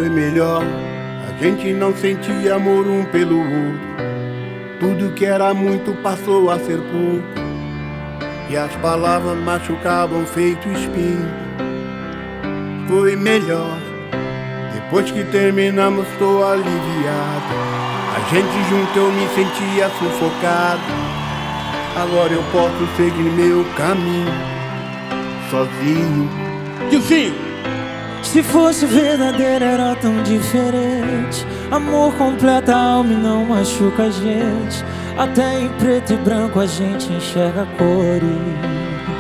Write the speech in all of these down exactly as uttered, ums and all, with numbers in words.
foi melhor. A gente não sentia amor um pelo outro. Tudo que era muito passou a ser pouco. E as palavras machucavam feito espinho. Foi melhor. Depois que terminamos tô aliviado. A gente junto eu me sentia sufocado. Agora eu posso seguir meu caminho sozinho. Dilcinho! Se fosse verdadeiro era tão diferente. Amor completa a alma e não machuca a gente. Até em preto e branco a gente enxerga cores.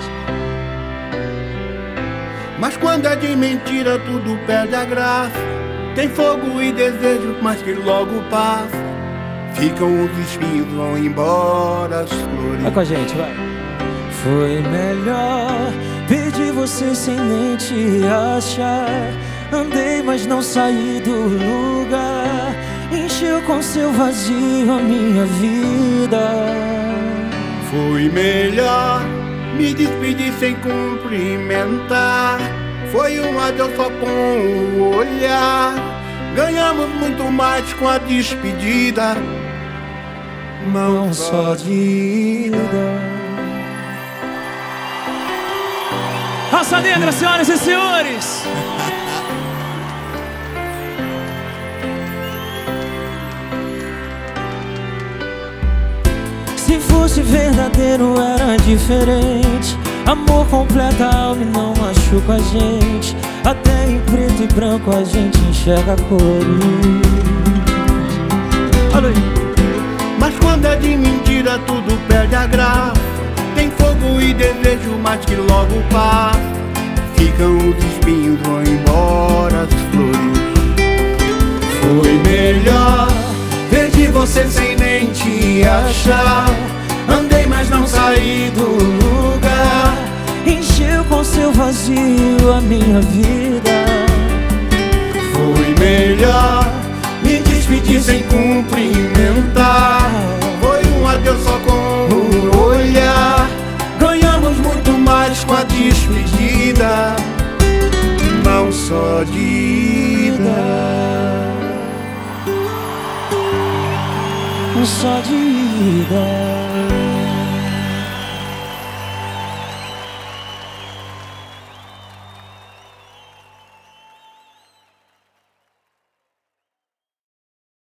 Mas quando é de mentira tudo perde a graça. Tem fogo e desejo, mas que logo passa. Ficam os espinhos, vão embora as flores. Vai com a gente, vai. Foi melhor perdi você sem nem te achar. Andei, mas não saí do lugar. Encheu com seu vazio a minha vida. Foi melhor me despedir sem cumprimentar. Foi um adeus só com o olhar. Ganhamos muito mais com a despedida. Mão só de ida. Raça Negra, senhoras e senhores! Se fosse verdadeiro era diferente. Amor completa a alma e não machuca a gente. Até em preto e branco a gente enxerga cores. Olha aí. Mas quando é de mentira tudo perde a graça. Tem fogo e desejo, mas que logo passa. Ficam os espinhos, vão embora as flores. Foi melhor perdi você sem nem te achar. Andei, mas não saí do lugar. Encheu com seu vazio a minha vida. Foi melhor me despedir sem cumprimentar. Foi um adeus só com o olhar. Ganhamos muito mais com a despedida. Não só de ida. Só de ida.